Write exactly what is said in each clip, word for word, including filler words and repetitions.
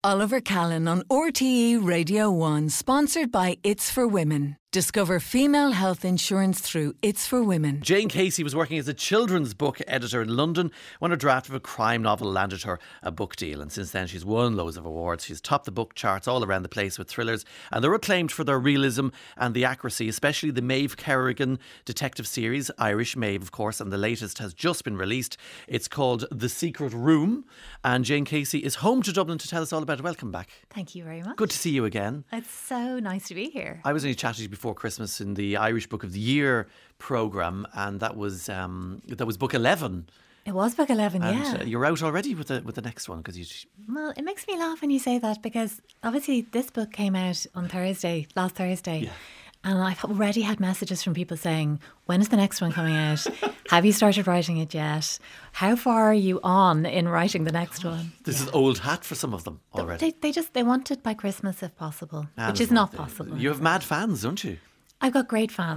Oliver Callan on R T E Radio one, sponsored by It's for Women. Discover female health insurance through It's for Women. Jane Casey was working as a children's book editor in London when a draft of a crime novel landed her a book deal. And since then, she's won loads of awards. She's topped the book charts all around the place with thrillers. And they're acclaimed for their realism and the accuracy, especially the Maeve Kerrigan detective series, Irish Maeve, of course. And the latest has just been released. It's called The Secret Room. And Jane Casey is home to Dublin to tell us all about it. Welcome back. Thank you very much. Good to see you again. It's so nice to be here. I was only chatting to you before Christmas in the Irish Book of the Year programme, and that was um, that was book eleven. It was book eleven, and, yeah. Uh, you're out already with the with the next one because you. Well, it makes me laugh when you say that because obviously this book came out on Thursday, last Thursday. Yeah. And I've already had messages from people saying, when is the next one coming out? Have you started writing it yet? How far are you on in writing the next one? This yeah. is old hat for some of them already. They, they just, they want it by Christmas if possible, and which is not possible. You have mad fans, don't you? I've got great fans.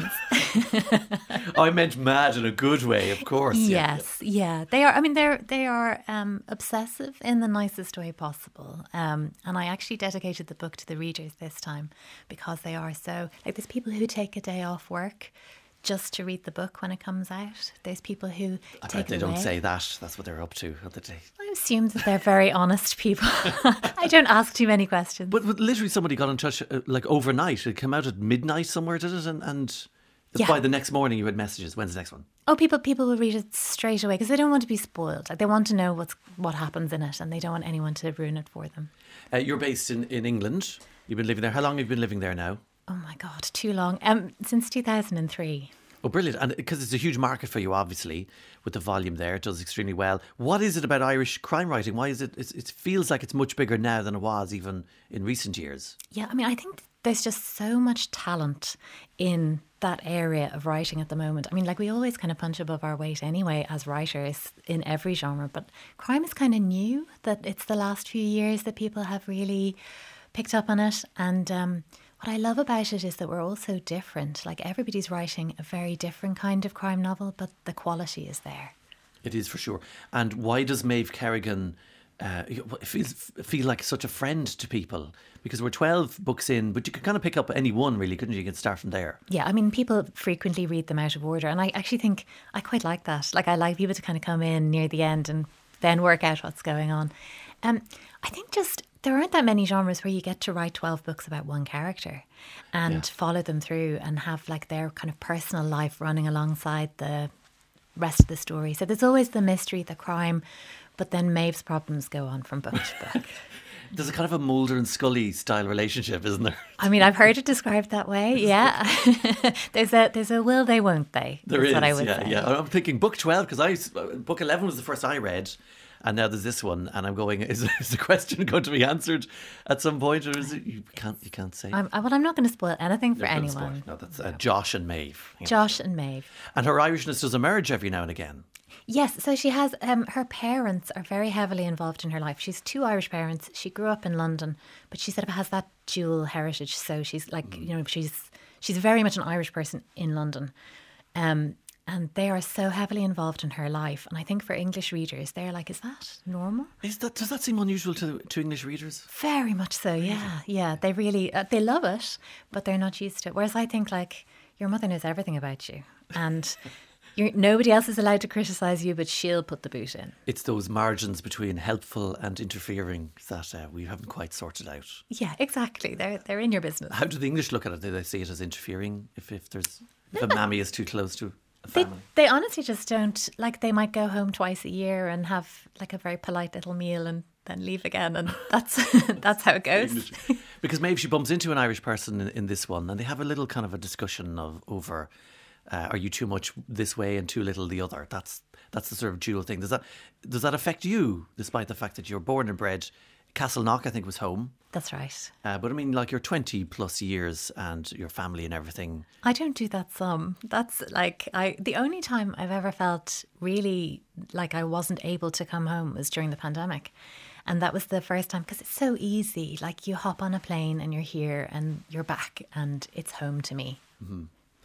Oh, I meant mad in a good way, of course. Yes, yeah. yeah. They are, I mean, they're, they are um, obsessive in the nicest way possible. Um, and I actually dedicated the book to the readers this time because they are so, like there's people who take a day off work just to read the book when it comes out. There's people who I take bet they it don't away. say that. That's what they're up to on the day. I assume that they're very honest people. I don't ask too many questions. But, but literally somebody got in touch uh, like overnight. It came out at midnight somewhere, did it? And, and Yeah. by the next morning you had messages. When's the next one? Oh, people people will read it straight away because they don't want to be spoiled. Like they want to know what's what happens in it, and they don't want anyone to ruin it for them. Uh, you're based in, in England. You've been living there. How long have you been living there now? Oh my God, too long. Um, since two thousand three. Oh, brilliant. And because it's a huge market for you, obviously, with the volume there, it does extremely well. What is it about Irish crime writing? Why is it, it's, it feels like it's much bigger now than it was even in recent years? Yeah, I mean, I think there's just so much talent in that area of writing at the moment. I mean, like we always kind of punch above our weight anyway as writers in every genre, but crime is kind of new, that it's the last few years that people have really picked up on it. And um, what I love about it is that we're all so different. Like everybody's writing a very different kind of crime novel, but the quality is there. It is for sure. And why does Maeve Kerrigan uh, feel, feel like such a friend to people? Because we're twelve books in, but you could kind of pick up any one really, couldn't you? You could start from there. Yeah, I mean, people frequently read them out of order. And I actually think I quite like that. Like I like people to kind of come in near the end and then work out what's going on. Um, I think just there aren't that many genres where you get to write twelve books about one character and Yeah. follow them through and have like their kind of personal life running alongside the rest of the story. So there's always the mystery, the crime, but then Maeve's problems go on from book to book. There's a kind of a Mulder and Scully style relationship, isn't there? I mean, I've heard it described that way. Yeah, there's a there's a will they, won't they? There That's is, what I would yeah, say. yeah. I'm thinking book twelve because I book eleven was the first I read, and now there's this one, and I'm going. Is, is the question going to be answered at some point, or is it? You can't. You can't say. I'm, well, I'm not going to spoil anything for You're gonna anyone. spoil. No, that's uh, Josh and Maeve. Yeah. Josh and Maeve. And her Irishness does emerge every now and again. Yes, so she has, um, her parents are very heavily involved in her life. She's two Irish parents. She grew up in London, but she sort of has that dual heritage. So she's like, mm. you know, she's she's very much an Irish person in London. Um, and they are so heavily involved in her life. And I think for English readers, they're like, is that normal? Is that Does that seem unusual to, to English readers? Very much so, yeah. Yeah, they really, uh, they love it, but they're not used to it. Whereas I think like, your mother knows everything about you. And... You're, nobody else is allowed to criticise you, but she'll put the boot in. It's those margins between helpful and interfering that uh, we haven't quite sorted out. Yeah, exactly. They're they're in your business. How do the English look at it? Do they see it as interfering if, if there's if a mammy is too close to a They, family? they honestly just don't. Like they might go home twice a year and have like a very polite little meal and then leave again, and that's that's how it goes. Because maybe she bumps into an Irish person in, in this one, and they have a little kind of a discussion of over. Uh, are you too much this way and too little the other? That's that's the sort of dual thing. Does that does that affect you, despite the fact that you're born and bred? Castleknock, I think, was home. That's right. Uh, but I mean, like you're twenty plus years and your family and everything. I don't do that some. That's like I. The only time I've ever felt really like I wasn't able to come home was during the pandemic. And that was the first time, because it's so easy. Like you hop on a plane and you're here and you're back and it's home to me. Mm-hmm.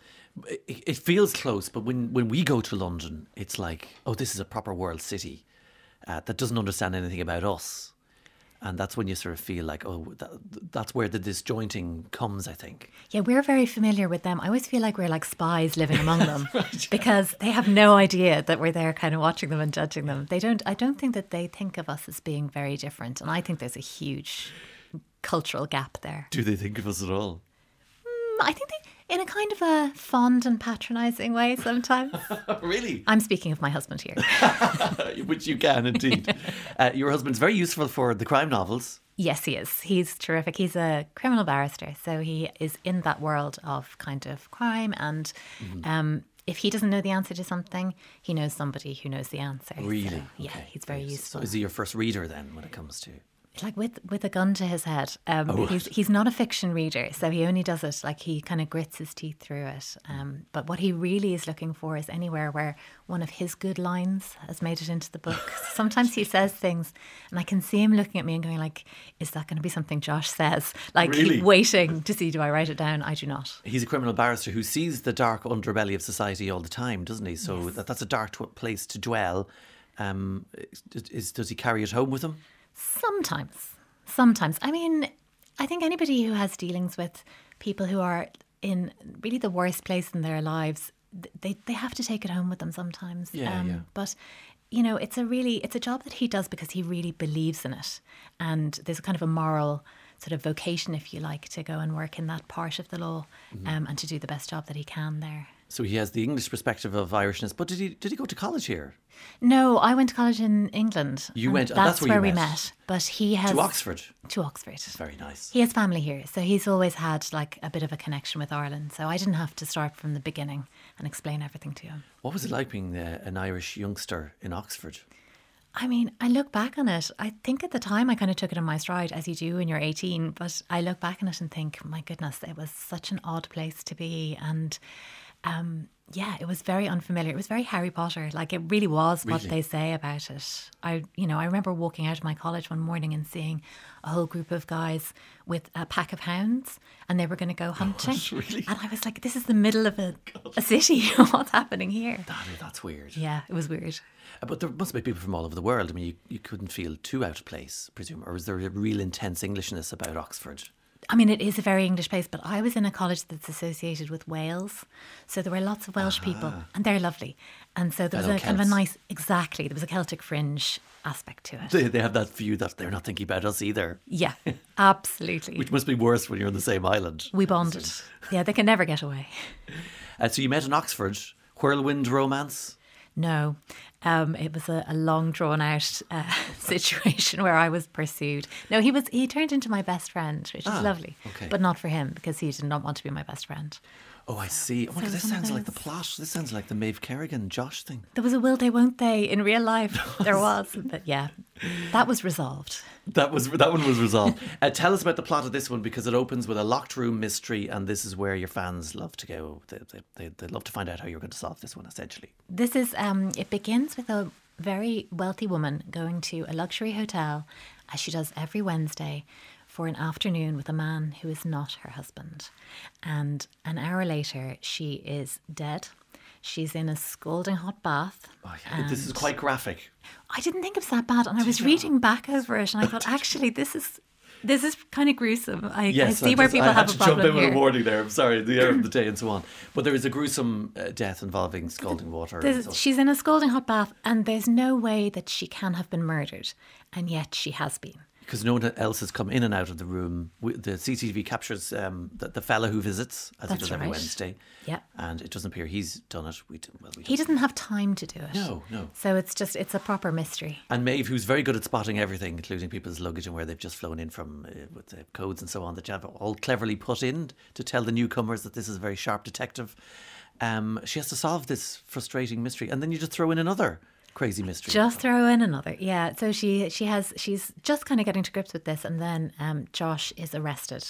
It, it feels close, but when, when we go to London, it's like, oh, this is a proper world city uh, that doesn't understand anything about us. And that's when you sort of feel like, oh, that, that's where the disjointing comes, I think. Yeah, we're very familiar with them. I always feel like we're like spies living among them right. because they have no idea that we're there kind of watching them and judging them. They don't, I don't think that they think of us as being very different. And I think there's a huge cultural gap there. Do they think of us at all? Mm, I think they, in a kind of a fond and patronising way sometimes. Really? I'm speaking of my husband here. Which you can indeed. uh, your husband's very useful for the crime novels. Yes, he is. He's terrific. He's a criminal barrister. So he is in that world of kind of crime. And mm-hmm. um, if he doesn't know the answer to something, he knows somebody who knows the answer. Really? So, yeah, okay. he's very yes. useful. So is he your first reader then when it comes to... Like with with a gun to his head. Um, oh, he's he's not a fiction reader, so he only does it like he kind of grits his teeth through it. Um, but what he really is looking for is anywhere where one of his good lines has made it into the book. Sometimes he says things, and I can see him looking at me and going like, "Is that going to be something Josh says?" Like really? He's waiting to see, do I write it down? I do not. He's a criminal barrister who sees the dark underbelly of society all the time, doesn't he? So yes. that, that's a dark t- place to dwell. Um, is, does he carry it home with him? Sometimes. Sometimes. I mean, I think anybody who has dealings with people who are in really the worst place in their lives, they they have to take it home with them sometimes. Yeah, um, yeah. But, you know, it's a really, it's a job that he does because he really believes in it. And there's a kind of a moral sort of vocation, if you like, to go and work in that part of the law mm-hmm. um, and to do the best job that he can there. So he has the English perspective of Irishness. But did he did he go to college here? No, I went to college in England. You went, that's, oh, that's where, where you we met. met. But he has To Oxford? To Oxford. Very nice. He has family here, so he's always had like a bit of a connection with Ireland. So I didn't have to start from the beginning and explain everything to him. What was it like being uh, an Irish youngster in Oxford? I mean, I look back on it. I think at the time I kind of took it in my stride, as you do when you're eighteen. But I look back on it and think, my goodness, it was such an odd place to be. And um, yeah, it was very unfamiliar. It was very Harry Potter. Like, it really was what Really? they say about it. I, you know, I remember walking out of my college one morning and seeing a whole group of guys with a pack of hounds, and they were going to go hunting. Gosh, really? And I was like, this is the middle of a, a city. What's happening here? That, that's weird. Yeah, it was weird. Uh, But there must be people from all over the world. I mean, you, you couldn't feel too out of place, I presume. Or is there a real intense Englishness about Oxford? I mean, it is a very English place, but I was in a college that's associated with Wales. So there were lots of Welsh people, and they're lovely. And so there was Fellow a kind of a Celts. nice, exactly, there was a Celtic fringe aspect to it. They, they have that view that they're not thinking about us either. Yeah, absolutely. Which must be worse when you're on the same island. We bonded. Yeah, they can never get away. Uh, so you met in Oxford. Whirlwind romance? No, um, it was a, a long drawn out uh, situation where I was pursued. No, he was he turned into my best friend, which is Ah, lovely, okay. but not for him because he did not want to be my best friend. Oh, I see. Oh, my so God, this one of sounds like the those- plot. This sounds like the Maeve Kerrigan Josh thing. There was a will they won't they in real life. There was, but yeah, that was resolved. That was that one was resolved. uh, tell us about the plot of this one, because it opens with a locked room mystery, and this is where your fans love to go. They they they, they love to find out how you're going to solve this one. Essentially, This is um, it begins with a very wealthy woman going to a luxury hotel, as she does every Wednesday, for an afternoon with a man who is not her husband. And an hour later, she is dead. She's in a scalding hot bath. oh, yeah, this is and quite graphic. I didn't think it was that bad, and I was reading back over it, and I thought, actually, this is this is kind of gruesome. I, I see I where just- people I have had a to jump problem in with here. a warning there. I'm sorry, the hour of the day and so on. But there is a gruesome uh, death involving scalding water. and There's- so- she's in a scalding hot bath, and there's no way that she can have been murdered, and yet she has been. Because no one else has come in and out of the room. We- The C C T V captures um, the, the fella who visits, as he That's does every right. Wednesday. Yeah. And it doesn't appear he's done it. We, d- well, we He don't- doesn't have time to do it. No, no. So it's just, it's a proper mystery. And Maeve, who's very good at spotting everything, including people's luggage and where they've just flown in from, uh, with the codes and so on, that you have all cleverly put in to tell the newcomers that this is a very sharp detective. Um, she has to solve this frustrating mystery, and then you just throw in another crazy mystery. Just throw in another. Yeah. So she she has she's just kind of getting to grips with this, and then um, Josh is arrested,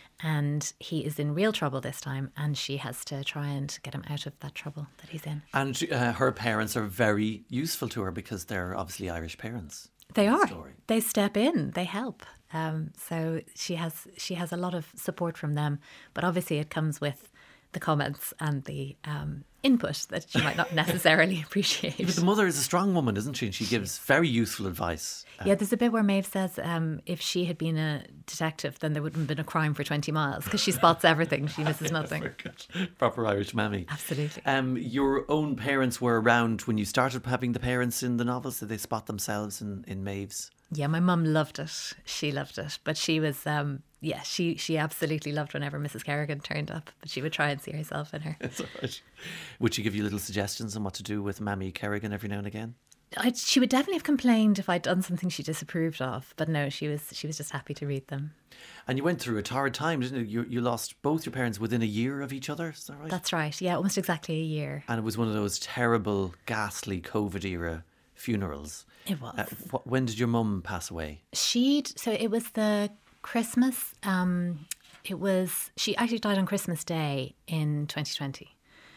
and he is in real trouble this time, and she has to try and get him out of that trouble that he's in. And she- uh, her parents are very useful to her because they're obviously Irish parents. They in the are. story. They step in. They help. Um, so she has she has a lot of support from them, but obviously it comes with the comments and the um, input that she might not necessarily appreciate. But the mother is a strong woman, isn't she? And she gives very useful advice. Yeah, there's a bit where Maeve says um, if she had been a detective, then there wouldn't have been a crime for twenty miles because she spots everything. She misses nothing. Proper Irish mammy. Absolutely. Um, your own parents were around when you started having the parents in the novels. Did they spot themselves in, in Maeve's? Yeah, my mum loved it. She loved it. But she was, um, yeah, she, she absolutely loved whenever Missus Kerrigan turned up. But she would try and see herself in her. That's all right. Would she give you little suggestions on what to do with Mammy Kerrigan every now and again? I, she would definitely have complained if I'd done something she disapproved of. But no, she was she was just happy to read them. And you went through a torrid time, didn't you? You, you lost both your parents within a year of each other, is that right? That's right. Yeah, almost exactly a year. And it was one of those terrible, ghastly COVID era funerals. It was. Uh, wh- when did your mum pass away? She'd, so it was the Christmas, um, it was, she actually died on Christmas Day in twenty twenty.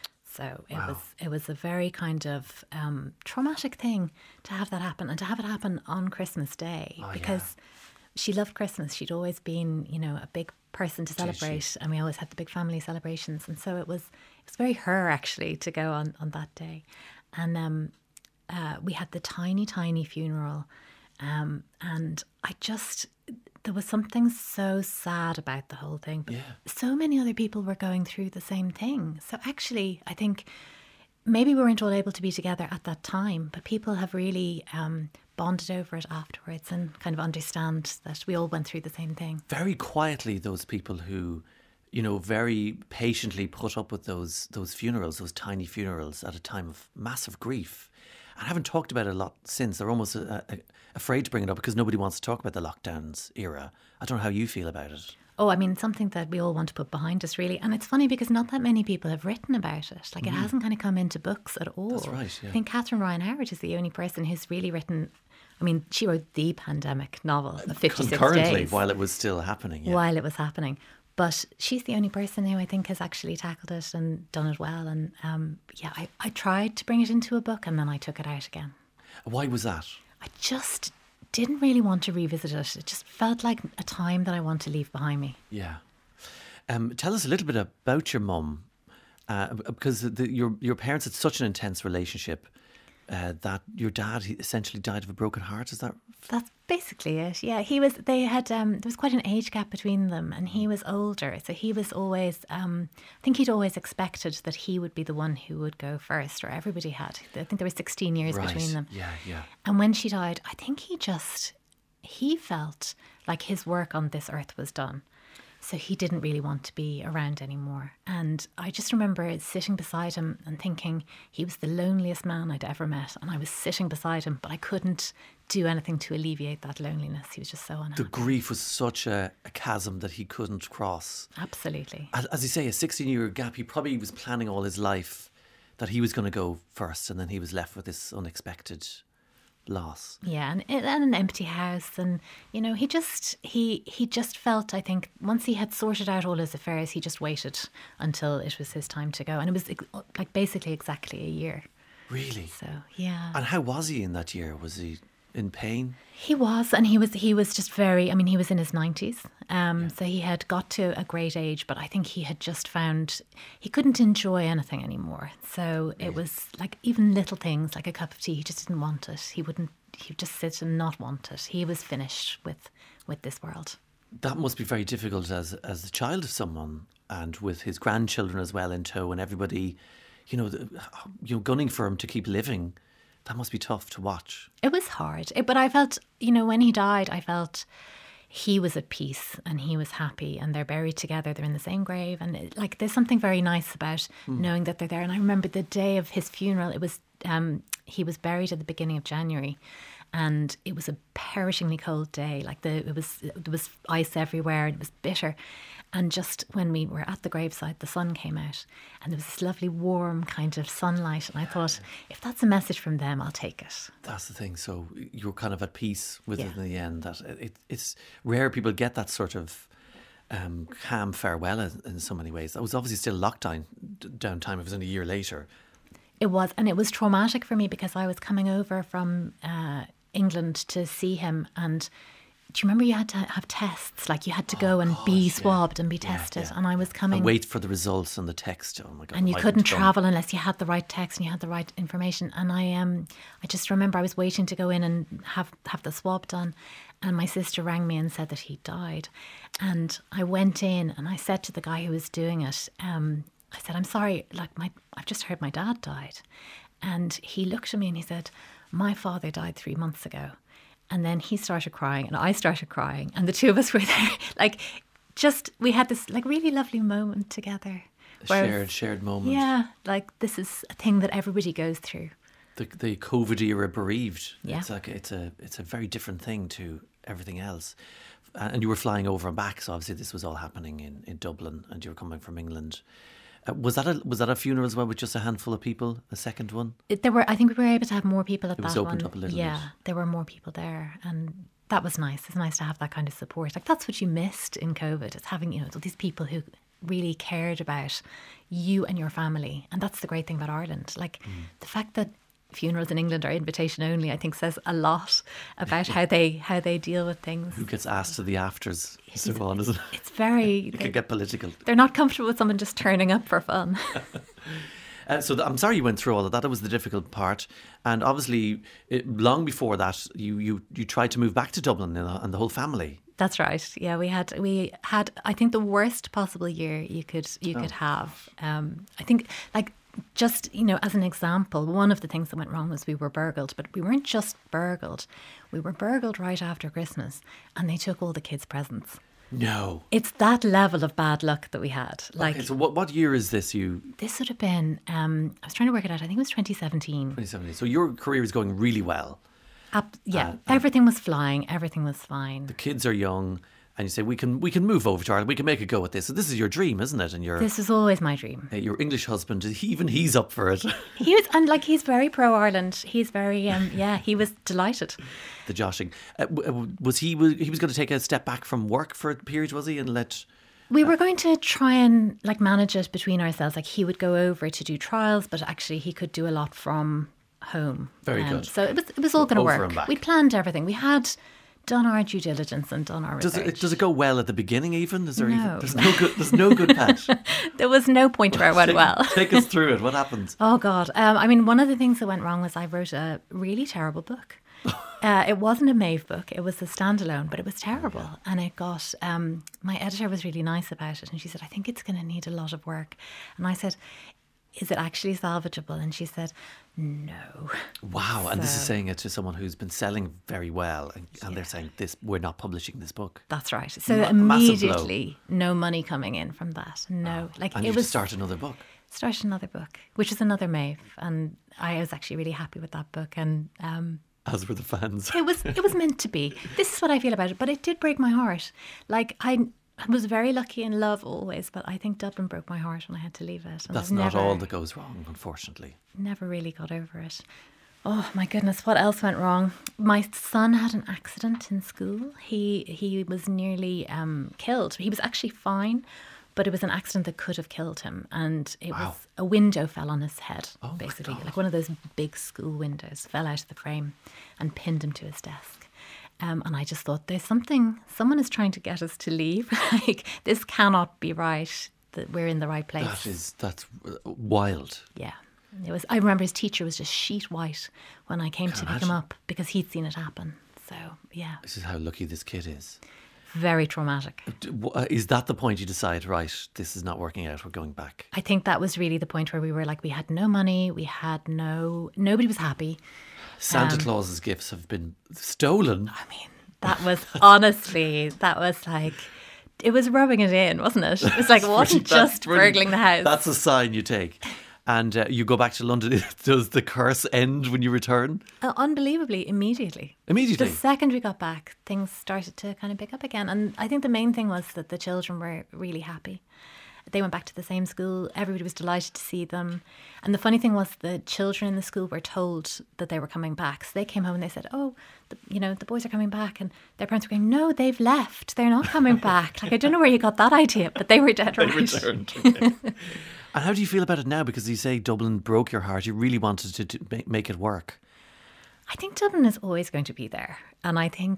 So it Wow. was it was a very kind of um, traumatic thing to have that happen and to have it happen on Christmas Day Oh, because she loved Christmas. She'd always been, you know, a big person to Did she? celebrate, and we always had the big family celebrations. And so it was it was very her actually to go on, on that day. And um, uh, we had the tiny, tiny funeral, um, and I just. There was something so sad about the whole thing. But Yeah. so many other people were going through the same thing. So actually, I think maybe we weren't all able to be together at that time, but people have really um, bonded over it afterwards and kind of understand that we all went through the same thing. Very quietly, those people who, you know, very patiently put up with those those funerals, those tiny funerals at a time of massive grief. And I haven't talked about it a lot since. They're almost uh, uh, afraid to bring it up because nobody wants to talk about the lockdowns era. I don't know how you feel about it. Oh, I mean, something that we all want to put behind us, really. And it's funny because not that many people have written about it. Like, it hasn't kind of come into books at all. That's right, yeah. I think Catherine Ryan Howard is the only person who's really written... I mean, she wrote the pandemic novel of fifty-six Concurrently, days. while it was still happening. Yeah. While it was happening. But she's the only person who I think has actually tackled it and done it well. And um, yeah, I, I tried to bring it into a book and then I took it out again. Why was that? I just didn't really want to revisit it. It just felt like a time that I want to leave behind me. Yeah. Um, tell us a little bit about your mum, uh, because the, your your parents had such an intense relationship uh, that your dad he essentially died of a broken heart. Is that? That's basically it. Yeah, he was. They had. Um, there was quite an age gap between them, and he was older, so he was always. Um, I think he'd always expected that he would be the one who would go first, or everybody had. I think there was sixteen years Right. between them. Yeah, yeah. And when she died, I think he just he felt like his work on this earth was done. So he didn't really want to be around anymore. And I just remember sitting beside him and thinking he was the loneliest man I'd ever met. And I was sitting beside him, but I couldn't do anything to alleviate that loneliness. He was just so unhappy. The grief was such a, a chasm that he couldn't cross. Absolutely. As, as you say, a sixteen-year gap. He probably was planning all his life that he was going to go first, and then he was left with this unexpected loss. Yeah, and, and an empty house, and you know, he just he he just felt. I think once he had sorted out all his affairs, he just waited until it was his time to go, and it was ex- like basically exactly a year. Really? So yeah, And how was he in that year? Was he in pain? he was, and he was he was just very. I mean, he was in his nineties, um, so he had got to a great age, but I think he had just found he couldn't enjoy anything anymore. So it was like even little things, like a cup of tea, he just didn't want it. He wouldn't. He would just sit and not want it. He was finished with with this world. That must be very difficult as as the child of someone, and with his grandchildren as well in tow, and everybody, you know, the, you know, gunning for him to keep living. That must be tough to watch. It was hard, it, but I felt, you know, when he died, I felt he was at peace and he was happy, and they're buried together. They're in the same grave, and it, like there's something very nice about mm. knowing that they're there. And I remember the day of his funeral. It was um, he was buried at the beginning of January, and it was a perishingly cold day. Like the it was there was ice everywhere, and it was bitter. And just when we were at the graveside, the sun came out, and there was this lovely warm kind of sunlight. And I thought, if that's a message from them, I'll take it. That's the thing. So you're kind of at peace with Yeah. it in the end. That it, it's rare people get that sort of um, calm farewell in, in so many ways. That was obviously still lockdown downtime. It was only a year later. It was, and it was traumatic for me because I was coming over from uh, England to see him, and you remember you had to have tests? Like you had to go Oh, and God, be yeah. swabbed and be Yeah, tested. yeah. And I was coming. And wait for the results and the text. Oh my God. And you I couldn't don't- travel unless you had the right text and you had the right information. And I um, I just remember I was waiting to go in and have, have the swab done. And my sister rang me and said that he died. And I went in and I said to the guy who was doing it, um, I said, I'm sorry, like my, I've just heard my dad died. And he looked at me and he said, my father died three months ago. And then he started crying and I started crying. And the two of us were there. Like, just, we had this like really lovely moment together. A Whereas- shared, shared moment. Yeah, like this is a thing that everybody goes through. The, the COVID era bereaved. Yeah. It's like, it's a, it's a very different thing to everything else. And you were flying over and back. So obviously this was all happening in, in Dublin and you were coming from England. Uh, was that a was that a funeral as well with just a handful of people? A second one? It, there were, I think we were able to have more people at It was that opened one. up a little yeah, bit. there were more people there, and that was nice. It's nice to have that kind of support. Like that's what you missed in COVID. It's having, you know, these people who really cared about you and your family, and that's the great thing about Ireland. Like Mm. the fact that funerals in England are invitation only, I think says a lot about how they how they deal with things. Who gets asked to the afters and so on, isn't it? It's very. It could get political. They're not comfortable with someone just turning up for fun. Uh, so th- I'm sorry you went through all of that. That was the difficult part. And obviously, it, long before that, you, you, you tried to move back to Dublin and, and the whole family. That's right. Yeah, we had we had I think the worst possible year you could you Oh. could have. Um, I think like just you know as an example, one of the things that went wrong was we were burgled, but we weren't just burgled. We were burgled right after Christmas, and they took all the kids' presents. No. It's that level of bad luck that we had. Like Okay, so what, what year is this, you, this would have been. Um, I was trying to work it out. I think it was twenty seventeen. twenty seventeen? So your career is going really well. Up, yeah, Uh, uh, everything was flying. Everything was fine. The kids are young. And you say, we can we can move over to Ireland. We can make a go at this. So this is your dream, isn't it? And your, This is always my dream. uh, your English husband, he, even he's up for it. He was, and like he's very pro Ireland. He's very, um, yeah, he was delighted. The joshing. Uh, w- uh, was he, was, he was going to take a step back from work for a period, was he? And let... We were going to try and like manage it between ourselves. Like he would go over to do trials, but actually he could do a lot from home. Very Um, good. So it was it was all going to Over work. and back. We planned everything. We had done our due diligence and done our Does research. it, does it go well at the beginning even? Is there even, No. there's no good, there's no good patch. There was no point where it went take, well. Take us through it. What happens? Oh God! Um, I mean, one of the things that went wrong was I wrote a really terrible book. Uh, it wasn't a Maeve book; it was a standalone, but it was terrible. And it got um, my editor was really nice about it, and she said, "I think it's going to need a lot of work." And I said, "Is it actually salvageable?" And she said, "No." Wow. And this is So- saying it to someone who's been selling very well. And, and they're saying, this, we're not publishing this book. That's right. So Ma- massive blow. immediately, no money coming in from that. No, like And it you was just start another book. start another book, which is another Maeve, and I was actually really happy with that book. And um, As were the fans. It was it was meant to be. This is what I feel about it, but it did break my heart. Like I was very lucky in love always, but I think Dublin broke my heart when I had to leave it. And That's I've not never, all that goes wrong, unfortunately. Never really got over it. Oh my goodness, what else went wrong? My son had an accident in school. He he was nearly um, killed. He was actually fine, but it was an accident that could have killed him. And it Wow. was a window fell on his head, Oh my basically. God. Like one of those big school windows fell out of the frame and pinned him to his desk. Um, and I just thought, there's something, someone is trying to get us to leave. Like, this cannot be right, that we're in the right place. That is, that's uh, wild. Yeah. It was. I remember his teacher was just sheet white when I came to pick imagine. him up because he'd seen it happen. So, yeah, This is how lucky this kid is. very traumatic. D- w- uh, Is that the point you decide, right, this is not working out, we're going back? I think that was really the point where we were like, we had no money, we had no, nobody was happy. Santa Um, Claus's gifts have been stolen. I mean, that was honestly, that was like, it was rubbing it in, wasn't it? It was like, it wasn't That's just brilliant. burgling the house. That's a sign you take. And uh, you go back to London. Does the curse end when you return? Uh, unbelievably, immediately. Immediately? The second we got back, things started to kind of pick up again. And I think the main thing was that the children were really happy. They went back to the same school. Everybody was delighted to see them. And the funny thing was the children in the school were told that they were coming back. So they came home and they said, oh, the, you know, the boys are coming back. And their parents were going, no, they've left. They're not coming back. Like, I don't know where you got that idea, but they were dead They right. returned. Okay. And how do you feel about it now? Because you say Dublin broke your heart. You really wanted to, to make, make it work. I think Dublin is always going to be there. And I think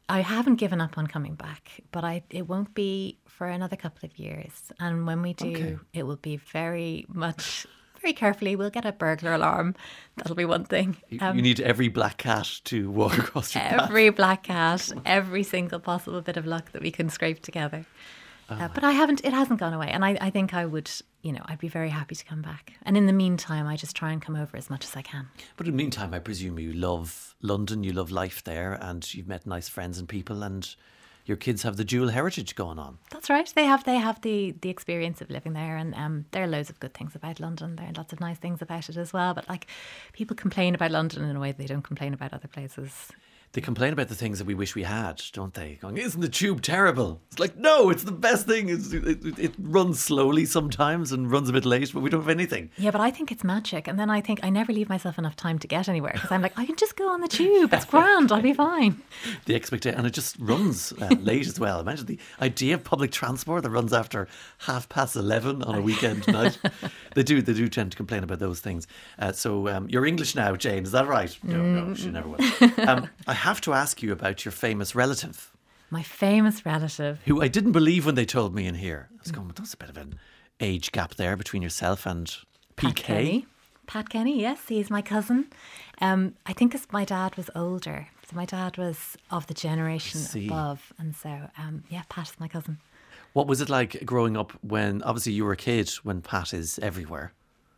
I haven't given up on coming back, but I it won't be for another couple of years. And when we do, Okay. it will be very much, very carefully. We'll get a burglar alarm. That'll be one thing. You, Um, you need every black cat to walk across your path. every black cat, every single possible bit of luck that we can scrape together. Uh, but I haven't, it hasn't gone away. And I, I think I would, you know, I'd be very happy to come back. And in the meantime, I just try and come over as much as I can. But in the meantime, I presume you love London, you love life there, and you've met nice friends and people, and your kids have the dual heritage going on. That's right. They have they have the, the experience of living there, and um, there are loads of good things about London. There are lots of nice things about it as well. But like, people complain about London in a way they don't complain about other places. They complain about the things that we wish we had, don't they? Going, isn't the tube terrible? It's like, no, it's the best thing. It's, it, it, it runs slowly sometimes and runs a bit late, but we don't have anything. Yeah, but I think it's magic. And then I think I never leave myself enough time to get anywhere because I'm like, I can just go on the tube. It's grand. I'll be fine. The expectation, and it just runs uh, late as well. Imagine the idea of public transport that runs after half past eleven on a weekend night. They do, they do tend to complain about those things. Uh, so um, you're English now, Jane, is that right? No, no, she never will. Um, I have to ask you about your famous relative, My famous relative. who I didn't believe when they told me in here. I was going, there's a bit of an age gap there between yourself and P K. Pat Kenny. Pat Kenny, yes, he's my cousin. Um, I think 'cause my dad was older. So my dad was of the generation see. above. And so, um, yeah, Pat is my cousin. What was it like growing up when, obviously you were a kid when Pat is everywhere?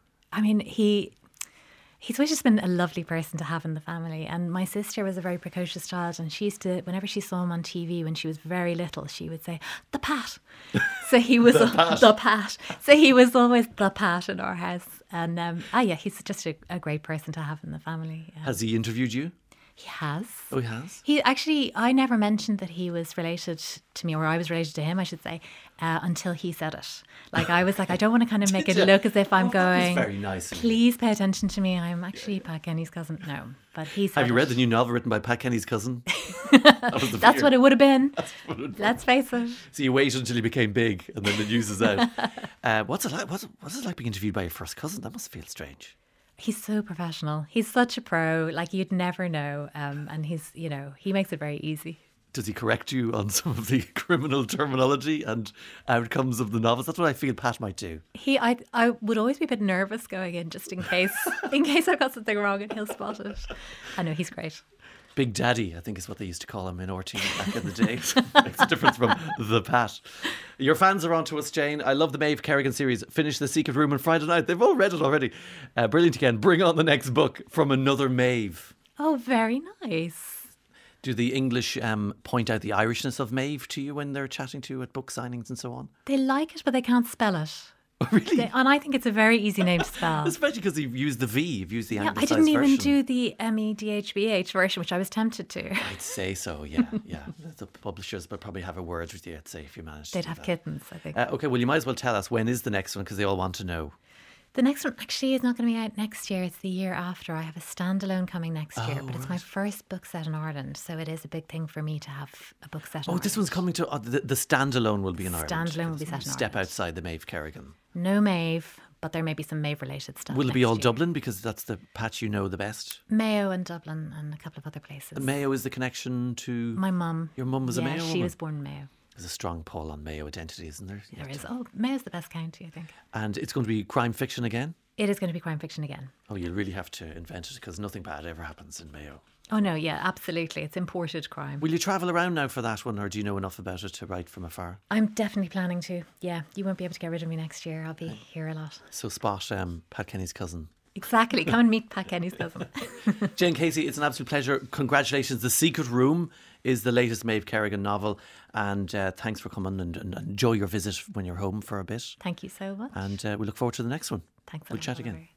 I mean, he he's always just been a lovely person to have in the family. And my sister was a very precocious child, and she used to, whenever she saw him on T V when she was very little, she would say, "The Pat." So he was The al- Pat. the Pat. So he was always the Pat in our house. And um, ah, yeah, he's just a, a great person to have in the family. Yeah. Has he interviewed you? He has. Oh, he has? He actually, I never mentioned that he was related to me, or I was related to him, I should say, uh, until he said it. Like, I was like, I don't want to kind of make it you? look as if I'm Oh, that was going, very nice of you. please pay attention to me. I'm actually Pat Kenny's cousin. No, but he said Have you read it. the new novel written by Pat Kenny's cousin? That was the That's fear. what it would have been. what it would- Let's face it. So you waited until he became big and then the news is out. uh, what's it like? What's it, what's it like being interviewed by your first cousin? That must feel strange. He's so professional. He's such a pro. Like, you'd never know. Um, and he's, you know, he makes it very easy. Does he correct you on some of the criminal terminology and outcomes of the novels? That's what I feel Pat might do. He, I, I would always be a bit nervous going in just in case, in case I've got something wrong and he'll spot it. I know, he's great. Big Daddy, I think is what they used to call him in R T back in the day. Makes a difference from the Pat. Your fans are on to us, Jane. I love the Maeve Kerrigan series. Finish The Secret Room on Friday night. They've all read it already. Uh, brilliant again. Bring on the next book from another Maeve. Oh, very nice. Do the English um, point out the Irishness of Maeve to you when they're chatting to you at book signings and so on? They like it, but they can't spell it. Oh, really? They, and I think it's a very easy name to spell. Especially because you've used the V, you've used the Yeah, I anglicised didn't even version. do the M E D H B H version, which I was tempted to. I'd say so, yeah, yeah. The publishers would probably have a word with you, I'd say, if you managed to They'd do have that. kittens, I think. Uh, okay, well, you might as well tell us when is the next one because they all want to know. The next one actually is not going to be out next year. It's the year after. I have a standalone coming next year, Oh, but it's my first book set in Ireland, so it is a big thing for me to have a book set in Oh, Ireland. this one's coming to... Oh, the, the standalone will be in Ireland. Standalone will be set in Step Ireland. outside the Maeve Kerrigan. No Maeve, but there may be some Maeve-related stuff. Will it be next all year. Dublin because that's the patch you know the best? Mayo and Dublin and a couple of other places. Mayo is the connection to... My mum. Your mum was a yeah, Mayo she woman? was born in Mayo. There's a strong pull on Mayo identity, isn't there? There Yet. is. Oh, Mayo's the best county, I think. And it's going to be crime fiction again? It is going to be crime fiction again. Oh, you'll really have to invent it because nothing bad ever happens in Mayo. Oh, no, yeah, absolutely. It's imported crime. Will you travel around now for that one or do you know enough about it to write from afar? I'm definitely planning to. Yeah, you won't be able to get rid of me next year. I'll be here a lot. So spot um, Pat Kenny's cousin. Exactly. Come and meet Pat Kenny's cousin. Jane Casey, it's an absolute pleasure. Congratulations. The Secret Room is the latest Maeve Kerrigan novel. And uh, thanks for coming and, and enjoy your visit when you're home for a bit. Thank you so much. And uh, we look forward to the next one. Thanks a We'll lot, chat again. Oliver.